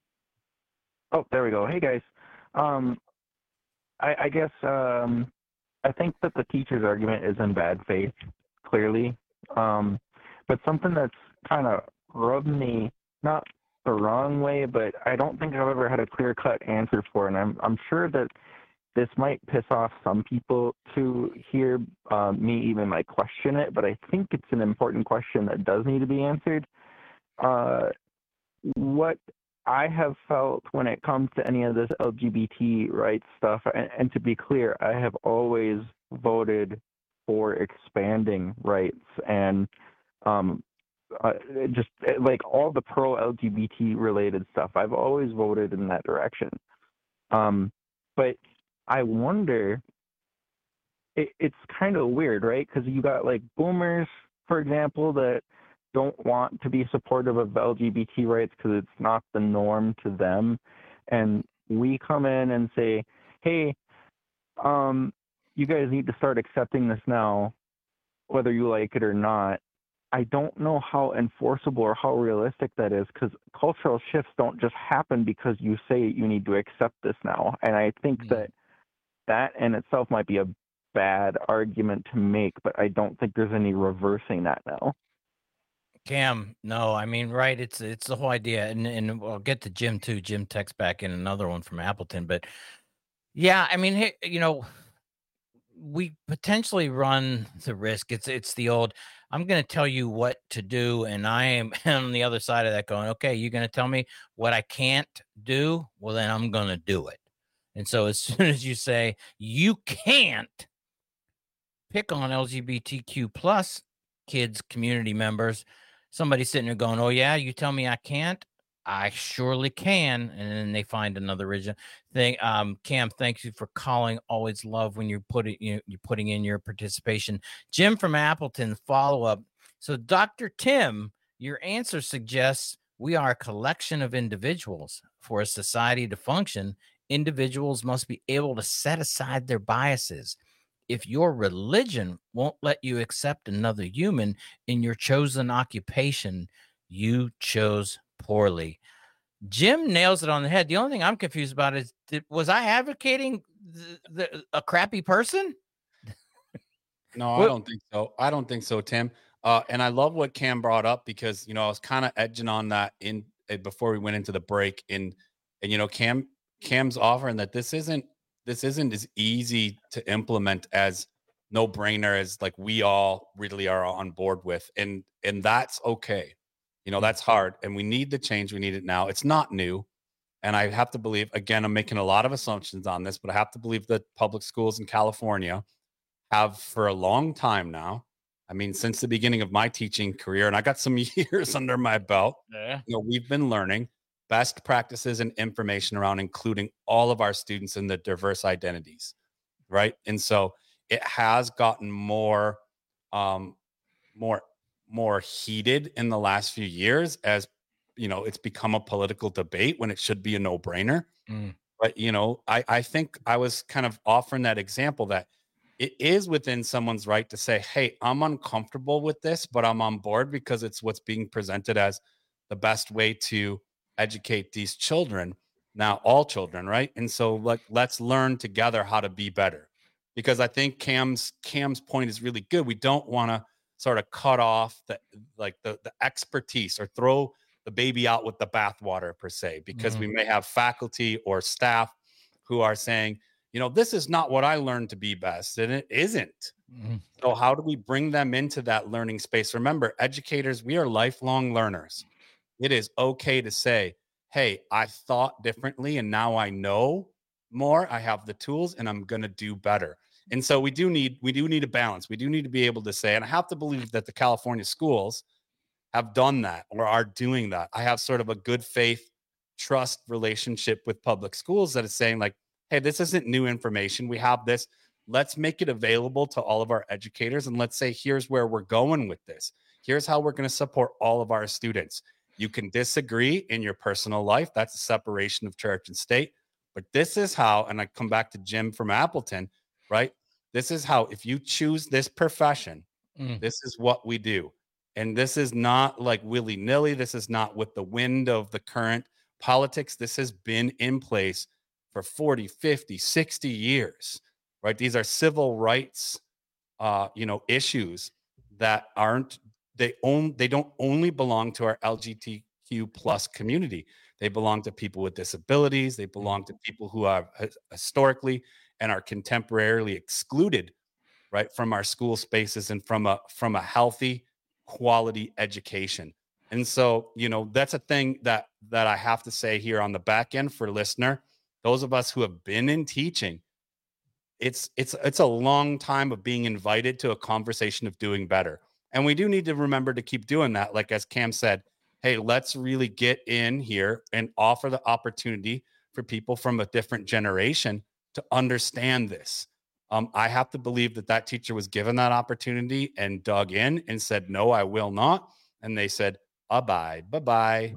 Oh, there we go. Hey, guys. Um, I, I guess um, I think that the teacher's argument is in bad faith, clearly. Um, but something that's kind of rubbed me, not the wrong way, but I don't think I've ever had a clear-cut answer for, and I'm I'm sure that this might piss off some people to hear uh, me even like question it, but I think it's an important question that does need to be answered. Uh, what I have felt when it comes to any of this L G B T rights stuff, and, and to be clear, I have always voted for expanding rights and um, uh, just like all the pro-L G B T related stuff. I've always voted in that direction. Um, but I wonder, it, it's kind of weird, right? Because you got like boomers, for example, that don't want to be supportive of L G B T rights because it's not the norm to them. And we come in and say, hey, um, you guys need to start accepting this now, whether you like it or not. I don't know how enforceable or how realistic that is, because cultural shifts don't just happen because you say you need to accept this now. And I think mm-hmm. that that in itself might be a bad argument to make, but I don't think there's any reversing that now. Cam, no, I mean, right. It's, it's the whole idea. And, and we'll get to Jim too. Jim texts back in another one from Appleton, but yeah, I mean, hey, you know, we potentially run the risk. It's, it's the old, I'm going to tell you what to do. And I am on the other side of that going, okay, you're going to tell me what I can't do. Well, then I'm going to do it. And so as soon as you say you can't pick on L G B T Q plus kids, community members, somebody sitting there going, oh yeah, you tell me I can't, I surely can. And then they find another reason thing. Um, Cam, thank you for calling. Always love when you're putting, you know, you're putting in your participation. Jim from Appleton, follow up. So Doctor Tim, your answer suggests we are a collection of individuals. For a society to function, individuals must be able to set aside their biases. If your religion won't let you accept another human in your chosen occupation, you chose poorly. Jim nails it on the head. The only thing I'm confused about is, did, was I advocating the, the, a crappy person? No, I don't think so. I don't think so, Tim. Uh, and I love what Cam brought up because, you know, I was kind of edging on that in uh, before we went into the break. And, and, you know, Cam, Cam's offering that this isn't, this isn't as easy to implement as no brainer as like we all really are on board with. And, and that's okay. You know, that's hard. And we need the change. We need it now. It's not new. And I have to believe, again, I'm making a lot of assumptions on this, but I have to believe that public schools in California have for a long time now. I mean, since the beginning of my teaching career, and I got some years under my belt, yeah. you know, we've been learning best practices and information around including all of our students in the diverse identities, right? And so it has gotten more, um, more, more heated in the last few years as, you know, it's become a political debate when it should be a no-brainer. Mm. But, you know, I, I think I was kind of offering that example that it is within someone's right to say, hey, I'm uncomfortable with this, but I'm on board because it's what's being presented as the best way to educate these children. Now, all children, right? And so like, let's learn together how to be better. Because I think Cam's Cam's point is really good. We don't want to sort of cut off the like the, the expertise or throw the baby out with the bathwater per se, because mm. we may have faculty or staff who are saying, you know, this is not what I learned to be best. And it isn't. Mm-hmm. So how do we bring them into that learning space? Remember, educators, we are lifelong learners. It is okay to say, hey, I thought differently and now I know more. I have the tools and I'm going to do better. And so we do need we do need a balance. We do need to be able to say, and I have to believe that the California schools have done that or are doing that. I have sort of a good faith trust relationship with public schools that is saying like, hey, this isn't new information. We have this. Let's make it available to all of our educators. And let's say, here's where we're going with this. Here's how we're going to support all of our students. You can disagree in your personal life. That's a separation of church and state. But this is how, and I come back to Jim from Appleton, right? This is how, if you choose this profession, mm. this is what we do. And this is not like willy-nilly. This is not with the wind of the current politics. This has been in place for forty, fifty, sixty years, right? These are civil rights, uh, you know, issues that aren't, they own, they don't only belong to our L G B T Q plus community. They belong to people with disabilities. They belong to people who are historically and are contemporarily excluded, right, from our school spaces and from a, from a healthy, quality education. And so, you know, that's a thing that that I have to say here on the back end for listener, those of us who have been in teaching, it's it's it's a long time of being invited to a conversation of doing better. And we do need to remember to keep doing that. Like as Cam said, hey, let's really get in here and offer the opportunity for people from a different generation to understand this. Um, I have to believe that that teacher was given that opportunity and dug in and said, no, I will not. And they said, bye-bye, bye-bye.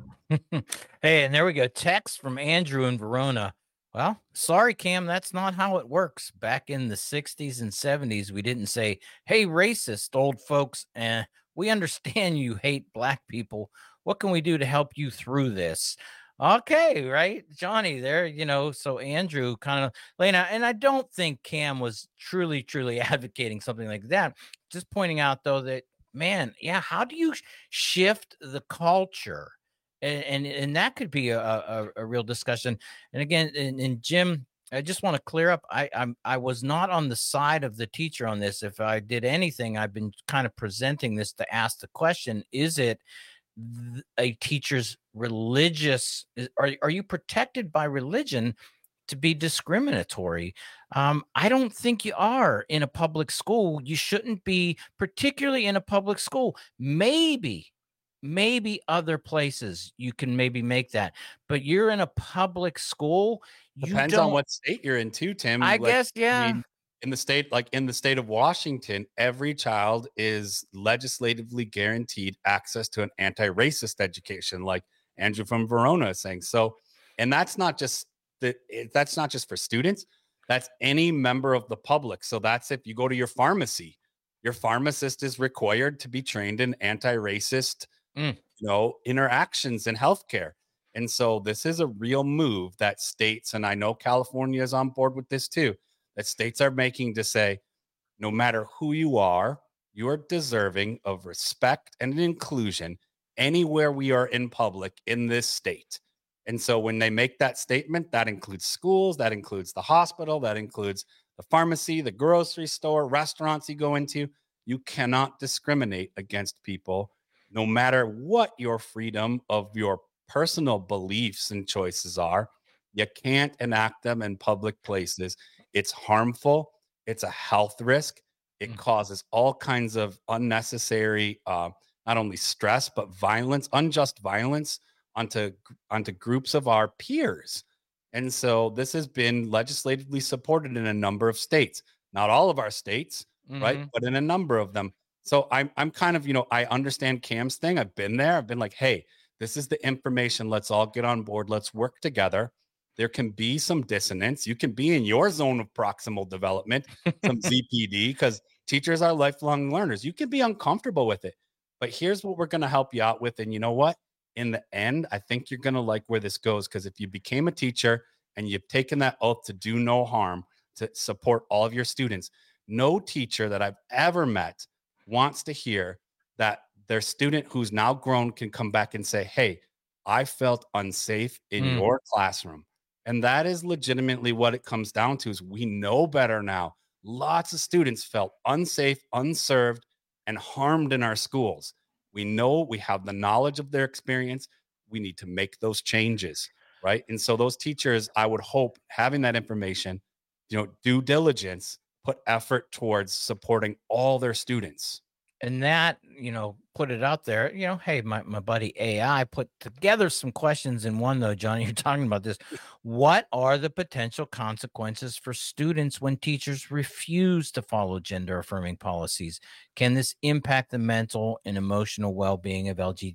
Hey, and there we go. Text from Andrew in Verona. Well, sorry, Cam, that's not how it works. Back in the sixties and seventies, we didn't say, hey, racist, old folks, eh, we understand you hate black people. What can we do to help you through this? Okay, right, Johnny there, you know, so Andrew kind of laying out, and I don't think Cam was truly, truly advocating something like that. Just pointing out, though, that, man, yeah, how do you shift the culture? And and, and that could be a, a, a real discussion. And again, and, and Jim, I just want to clear up, I I'm, I was not on the side of the teacher on this. If I did anything, I've been kind of presenting this to ask the question, is it a teacher's religious, are, are you protected by religion to be discriminatory? Um, I don't think you are in a public school. You shouldn't be, particularly in a public school. Maybe, maybe other places you can maybe make that, but you're in a public school. You Depends don't, on what state you're in too, Tim. I Like, guess, yeah. I mean, in the state, like in the state of Washington, every child is legislatively guaranteed access to an anti-racist education, like Andrew from Verona is saying. So, and that's not just the, that's not just for students. That's any member of the public. So that's if you go to your pharmacy, your pharmacist is required to be trained in anti-racist, mm. you know, interactions in healthcare. And so this is a real move that states, and I know California is on board with this too, that states are making to say, no matter who you are, you are deserving of respect and inclusion anywhere we are in public in this state. And so when they make that statement, that includes schools, that includes the hospital, that includes the pharmacy, the grocery store, restaurants you go into. You cannot discriminate against people, no matter what your freedom of your personal beliefs and choices are. You can't enact them in public places. It's harmful. It's a health risk. It mm. causes all kinds of unnecessary, uh, not only stress, but violence, unjust violence onto, onto groups of our peers. And so this has been legislatively supported in a number of states, not all of our states, mm-hmm. right? But in a number of them. So I'm, I'm kind of, you know, I understand Cam's thing. I've been there. I've been like, hey, this is the information. Let's all get on board. Let's work together. There can be some dissonance. You can be in your zone of proximal development, some Z P D, because teachers are lifelong learners. You can be uncomfortable with it, but here's what we're going to help you out with. And you know what? In the end, I think you're going to like where this goes, because if you became a teacher and you've taken that oath to do no harm, to support all of your students, no teacher that I've ever met wants to hear that their student who's now grown can come back and say, hey, I felt unsafe in Mm. your classroom. And that is legitimately what it comes down to, is we know better now. lots of students felt unsafe, unserved, and harmed in our schools. We know we have the knowledge of their experience. We need to make those changes, right? And so those teachers, I would hope, having that information, you know, due diligence, put effort towards supporting all their students. And that, you know, put it out there, you know, hey, my, my buddy A I put together some questions in one, though, Johnny, you're talking about this. What are the potential consequences for students when teachers refuse to follow gender affirming policies? Can this impact the mental and emotional well-being of L G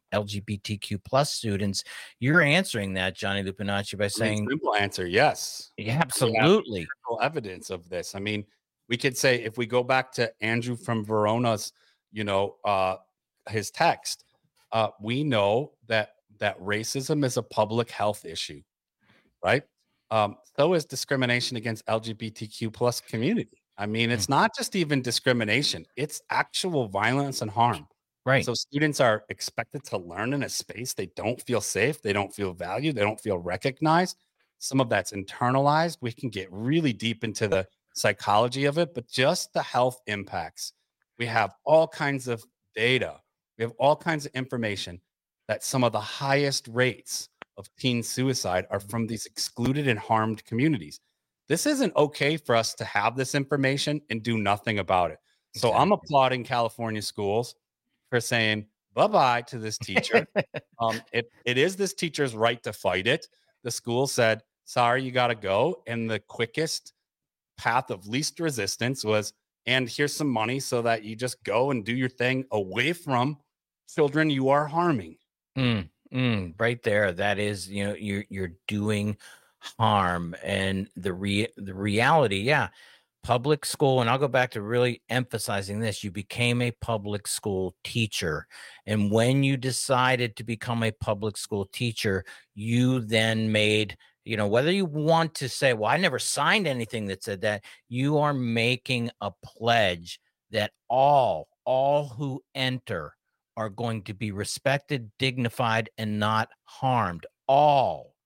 B T Q plus students? You're answering that, Johnny Lupinacci, by saying simple answer, yes. Yeah, absolutely. Evidence of this. I mean, we could say, if we go back to Andrew from Verona's, you know, uh, his text, uh, we know that that racism is a public health issue, right? Um, so is discrimination against L G B T Q plus community. I mean, it's not just even discrimination; it's actual violence and harm. Right. So students are expected to learn in a space they don't feel safe, they don't feel valued, they don't feel recognized. Some of that's internalized. We can get really deep into the psychology of it, but just the health impacts. We have all kinds of data. We have all kinds of information that some of the highest rates of teen suicide are from these excluded and harmed communities. This isn't okay for us to have this information and do nothing about it. So exactly. I'm applauding California schools for saying bye-bye to this teacher. um, it, it is this teacher's right to fight it. The school said, sorry, you got to go. And the quickest path of least resistance was, and here's some money so that you just go and do your thing away from children you are harming. Mm, mm, right there. That is, you know, you're, you're doing harm. And the re the reality, yeah, public school, and I'll go back to really emphasizing this, you became a public school teacher. And when you decided to become a public school teacher, you then made, you know, whether you want to say, well, I never signed anything that said that, you are making a pledge that all, all who enter are going to be respected, dignified, and not harmed. All.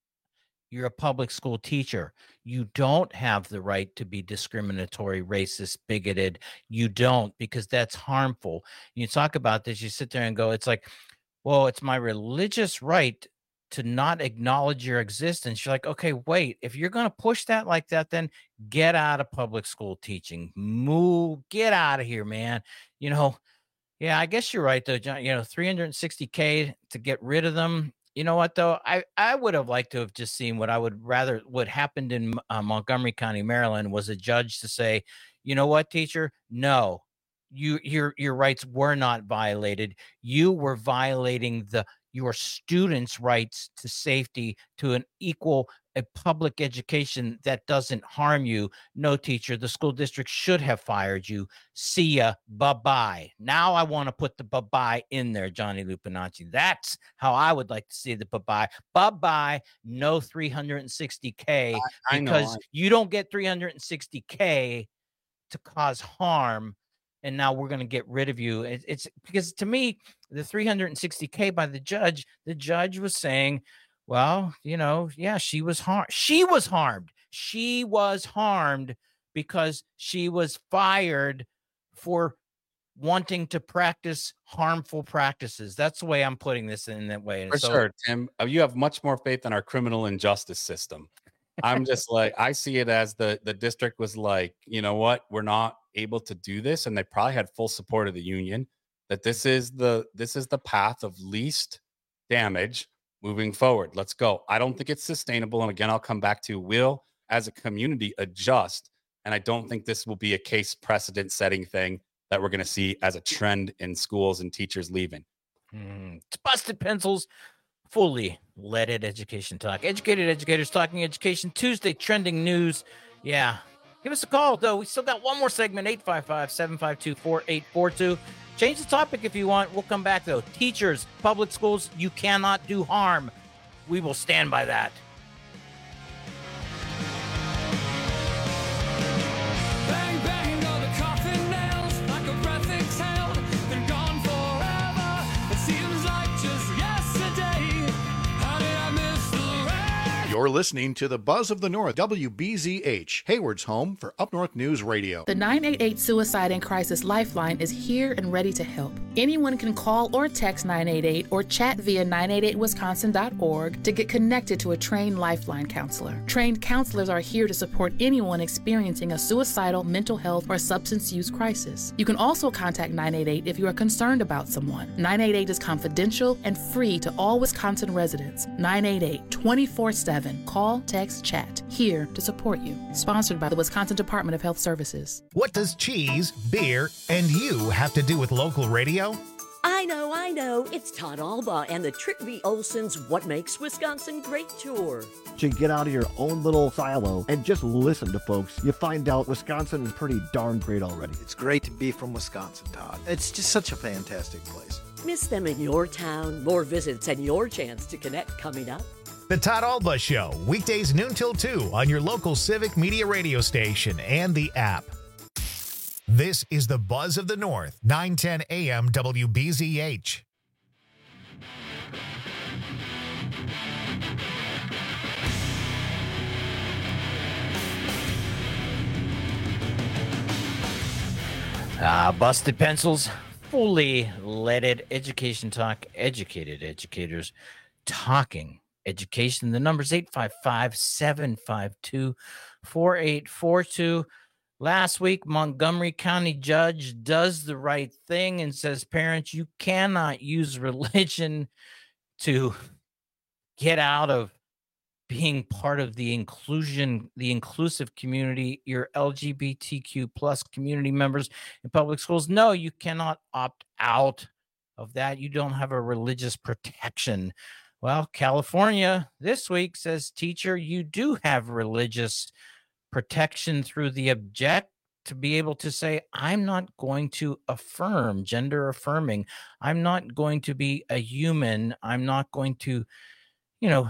You're a public school teacher. You don't have the right to be discriminatory, racist, bigoted. You don't, because that's harmful. You talk about this, you sit there and go, it's like, well, it's my religious right to not acknowledge your existence. You're like, okay, wait, if you're going to push that like that, then get out of public school teaching. Move, get out of here, man. You know, yeah, I guess you're right, though, John. You know, three hundred sixty K to get rid of them. You know what, though? I, I would have liked to have just seen what I would rather, what happened in uh, Montgomery County, Maryland, was a judge to say, you know what, teacher? No, you, your, your rights were not violated. You were violating the your students' rights to safety, to an equal, a public education that doesn't harm you. No, teacher, the school district should have fired you. See ya. Bye-bye. Now I want to put the bye-bye in there, Johnny Lupinacci. That's how I would like to see the bye-bye. Bye-bye. No three hundred sixty K, I, I because know. you don't get three hundred sixty K to cause harm. And now we're going to get rid of you. It, it's because, to me, the three hundred sixty K by the judge, the judge was saying, well, you know, yeah, she was harmed. She was harmed. She was harmed because she was fired for wanting to practice harmful practices. That's the way I'm putting this in that way. And For so, sure, Tim. uh, You have much more faith in our criminal and justice system. I'm just like, I see it as the the district was like, you know what, we're not able to do this, and they probably had full support of the union, that this is the this is the path of least damage moving forward. Let's go. I don't think it's sustainable. And again, I'll come back to, will, as a community, adjust. And I don't think this will be a case precedent setting thing that we're going to see as a trend in schools and teachers leaving. Mm, it's Busted Pencils. Fully leaded education talk. Educated educators talking education. Tuesday trending news. Yeah. Give us a call, though. We still got one more segment. eight five five, seven five two, four eight four two. Change the topic if you want. We'll come back, though. Teachers, public schools, you cannot do harm. We will stand by that. Bang, bang, all the coffin nails, like a breath exhaled, they're gone forever. It seems like just yesterday. How did I miss the rain? You're listening to the Buzz of the North, W B Z H, Hayward's home for Up North News Radio. The nine eight eight Suicide and Crisis Lifeline is here and ready to help. Anyone can call or text nine eight eight or chat via nine eight eight wisconsin dot org to get connected to a trained Lifeline counselor. Trained counselors are here to support anyone experiencing a suicidal, mental health, or substance use crisis. You can also contact nine eight eight if you are concerned about someone. nine eight eight is confidential and free to all Wisconsin residents. nine eight eight, twenty-four seven. Call, text, chat. Here to support you. Sponsored by the Wisconsin Department of Health Services. What does cheese, beer, and you have to do with local radio? I know, I know. It's Todd Alba and the Trickby Olson's What Makes Wisconsin Great tour. To get out of your own little silo and just listen to folks, you find out Wisconsin is pretty darn great already. It's great to be from Wisconsin, Todd. It's just such a fantastic place. Miss them in your town. More visits and your chance to connect coming up. The Todd Alba Show, weekdays noon till two on your local Civic Media radio station and the app. This is the Buzz of the North, nine ten A M W B Z H. Ah, Busted Pencils, fully leaded education talk, educated educators talking education. The number's eight five five, seven five two, four eight four two. Last week, Montgomery County judge does the right thing and says, parents, you cannot use religion to get out of being part of the inclusion, the inclusive community, your L G B T Q plus community members in public schools. No, you cannot opt out of that. You don't have a religious protection. Well, California this week says, teacher, you do have religious protection through the object to be able to say, I'm not going to affirm gender affirming. I'm not going to be a human. I'm not going to, you know,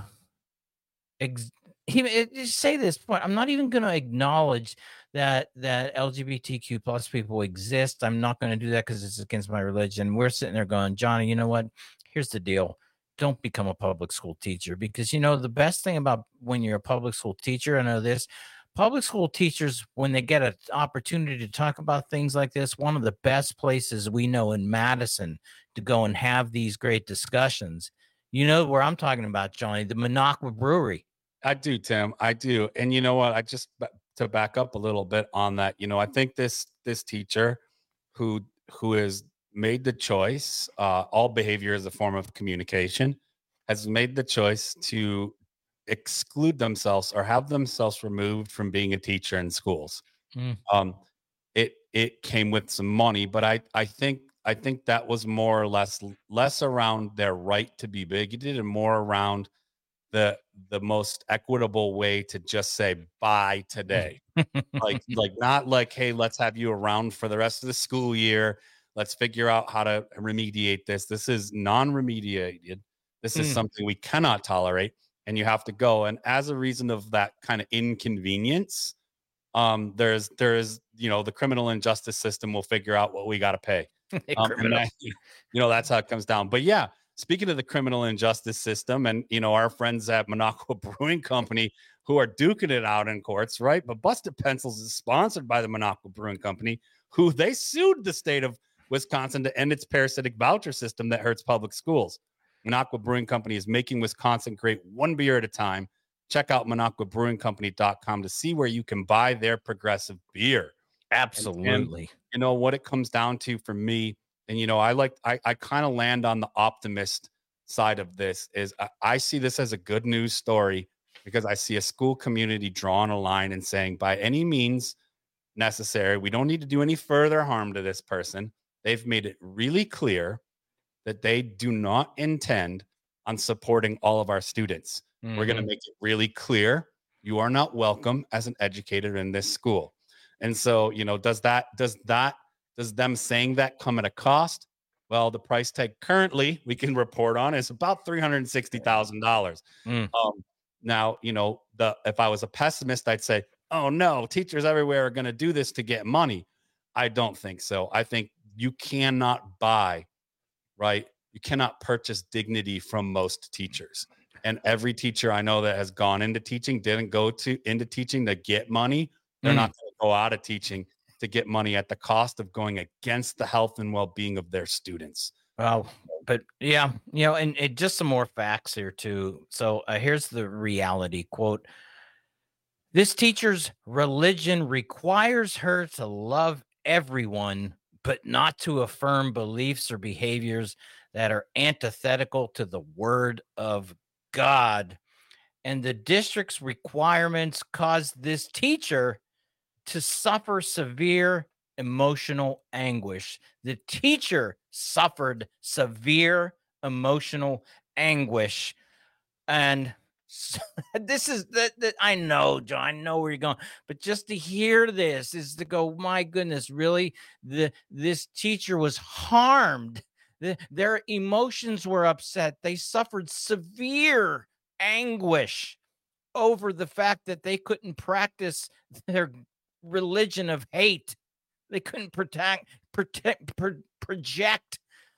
ex- even say this point. I'm not even going to acknowledge that that L G B T Q plus people exist. I'm not going to do that because it's against my religion. We're sitting there going, Johnny, you know what? Here's the deal. Don't become a public school teacher, because, you know, the best thing about when you're a public school teacher, I know this, public school teachers, when they get an opportunity to talk about things like this, one of the best places we know in Madison to go and have these great discussions. You know where I'm talking about, Johnny, the Minocqua Brewery. I do, Tim. I do. And you know what? I just, to back up a little bit on that, you know, I think this, this teacher who, who has made the choice, uh, all behavior is a form of communication, has made the choice to exclude themselves or have themselves removed from being a teacher in schools. Mm. Um, it, it came with some money, but I, I think, I think that was more or less, less around their right to be bigoted and more around the, the most equitable way to just say bye today. like, like not like, hey, let's have you around for the rest of the school year. Let's figure out how to remediate this. This is non-remediated. This is Mm. something we cannot tolerate, and you have to go. And as a reason of that kind of inconvenience, um, there's, there's, you know, the criminal and justice system will figure out what we got to pay. Um, and I, you know, that's how it comes down. But yeah, speaking of the criminal and justice system, and, you know, our friends at Minocqua Brewing Company who are duking it out in courts, right? But Busted Pencils is sponsored by the Minocqua Brewing Company, who they sued the state of Wisconsin to end its parasitic voucher system that hurts public schools. Minocqua Brewing Company is making Wisconsin great one beer at a time. Check out Minocqua Brewing Company dot com to see where you can buy their progressive beer. Absolutely. And, you know, what it comes down to for me, and, you know, I like, I, I kind of land on the optimist side of this, is I, I see this as a good news story, because I see a school community drawing a line and saying, by any means necessary, we don't need to do any further harm to this person. They've made it really clear that they do not intend on supporting all of our students. Mm-hmm. We're going to make it really clear you are not welcome as an educator in this school. And so, you know, does that, does that, does them saying that come at a cost? Well, the price tag currently we can report on is about three hundred sixty thousand dollars. Mm. Um, now, you know, the, if I was a pessimist, I'd say, oh no, teachers everywhere are going to do this to get money. I don't think so. I think you cannot buy, right? You cannot purchase dignity from most teachers. And every teacher I know that has gone into teaching didn't go to into teaching to get money. They're mm. not going to go out of teaching to get money at the cost of going against the health and well-being of their students. Well, but yeah, you know, and, and just some more facts here too. So uh, here's the reality quote. This teacher's religion requires her to love everyone, but not to affirm beliefs or behaviors that are antithetical to the word of God. And the district's requirements caused this teacher to suffer severe emotional anguish. The teacher suffered severe emotional anguish. And so, this is that, that I know, John, I know where you're going, but just to hear this is to go, my goodness, really? The this teacher was harmed. The, their emotions were upset. They suffered severe anguish over the fact that they couldn't practice their religion of hate. They couldn't protect, protect, pro- project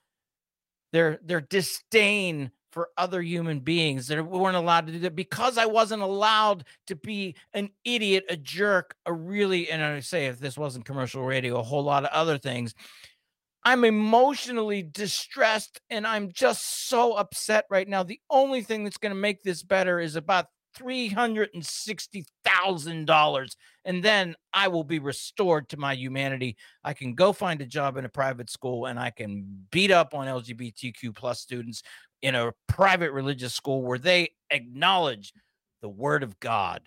their their disdain for other human beings. They weren't allowed to do that because I wasn't allowed to be an idiot, a jerk, a really, and I say if this wasn't commercial radio, a whole lot of other things. I'm emotionally distressed and I'm just so upset right now. The only thing that's going to make this better is about three hundred sixty thousand dollars. And then I will be restored to my humanity. I can go find a job in a private school and I can beat up on L G B T Q plus students in a private religious school where they acknowledge the word of God.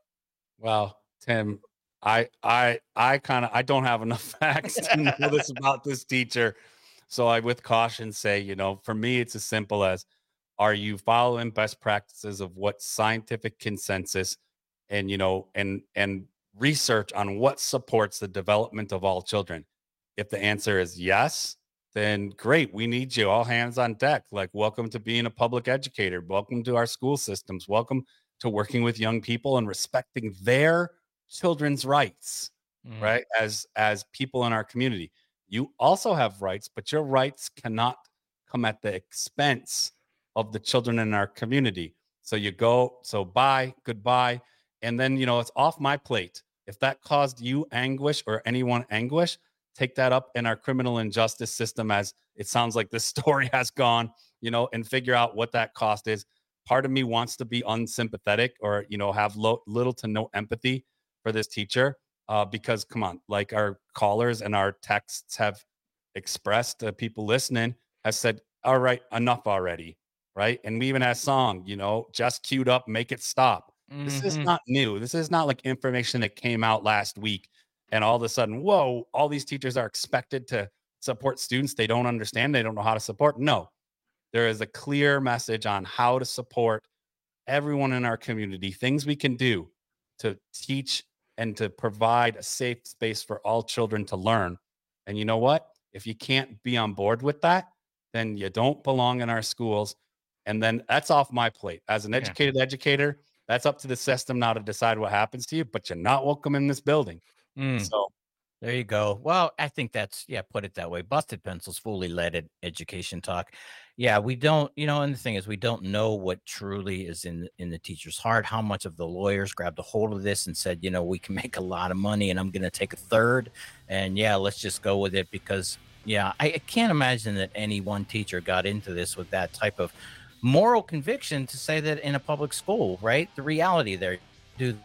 Well, Tim, I, I, I kind of, I don't have enough facts to know this about this teacher. So I, with caution, say, you know, for me, it's as simple as, are you following best practices of what scientific consensus and, you know, and, and research on what supports the development of all children? If the answer is yes, then great. We need you, all hands on deck. Like, welcome to being a public educator. Welcome to our school systems. Welcome to working with young people and respecting their children's rights, mm. right? As, as people in our community, you also have rights, but your rights cannot come at the expense of the children in our community. So you go, so bye, goodbye. And then, you know, it's off my plate. If that caused you anguish or anyone anguish, take that up in our criminal and justice system, as it sounds like this story has gone, you know, and figure out what that cost is. Part of me wants to be unsympathetic or, you know, have low, little to no empathy for this teacher uh, because, come on, like our callers and our texts have expressed, uh, people listening have said, all right, enough already. Right. And we even had a song, you know, just queued up, make it stop. Mm-hmm. This is not new. This is not like information that came out last week. And all of a sudden, whoa, all these teachers are expected to support students they don't understand. They don't know how to support. No, there is a clear message on how to support everyone in our community, things we can do to teach and to provide a safe space for all children to learn. And you know what? If you can't be on board with that, then you don't belong in our schools. And then that's off my plate. As an educated yeah. educator, that's up to the system now to decide what happens to you, but you're not welcome in this building. Mm. So there you go. Well, I think that's, yeah, put it that way. Busted Pencils, fully leaded education talk. Yeah, we don't, you know, and the thing is, we don't know what truly is in, in the teacher's heart, how much of the lawyers grabbed a hold of this and said, you know, we can make a lot of money and I'm going to take a third. And yeah, let's just go with it because, yeah, I, I can't imagine that any one teacher got into this with that type of moral conviction to say that in a public school, right? The reality there. Do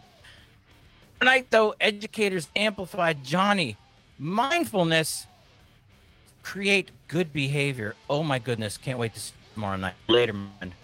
tonight, though, educators amplified Johnny. Mindfulness, create good behavior. Oh my goodness, can't wait to see you tomorrow night. Later, man.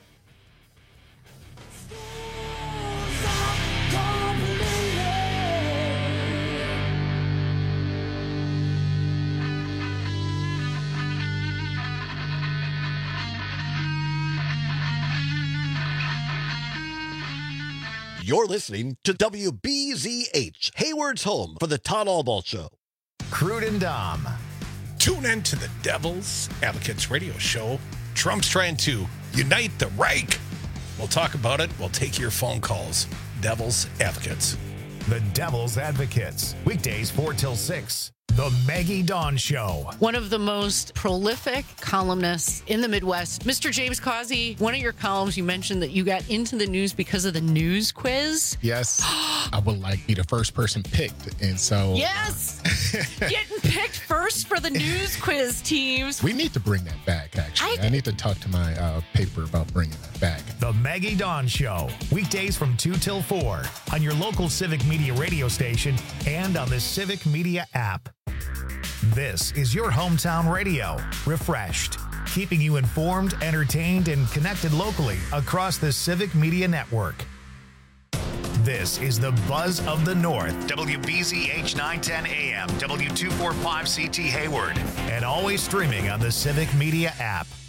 You're listening to W B Z H, Hayward's home for the Todd Albaugh Show. Crude and Dom. Tune in to the Devil's Advocates radio show. Trump's trying to unite the Reich. We'll talk about it. We'll take your phone calls. Devil's Advocates. The Devil's Advocates. Weekdays four till six. The Maggie Dawn Show. One of the most prolific columnists in the Midwest, Mister James Causey. One of your columns, you mentioned that you got into the news because of the news quiz. Yes. I would like be the first person picked. And so. Yes. Getting picked first for the news quiz teams. We need to bring that back, actually. I, I need to talk to my uh, paper about bringing that back. The Maggie Dawn Show. Weekdays from two till four on your local Civic Media radio station and on the Civic Media app. This is your hometown radio, refreshed, keeping you informed, entertained, and connected locally across the Civic Media Network. This is the Buzz of the North, W B Z H nine ten A M, W two forty-five C T Hayward, and always streaming on the Civic Media app.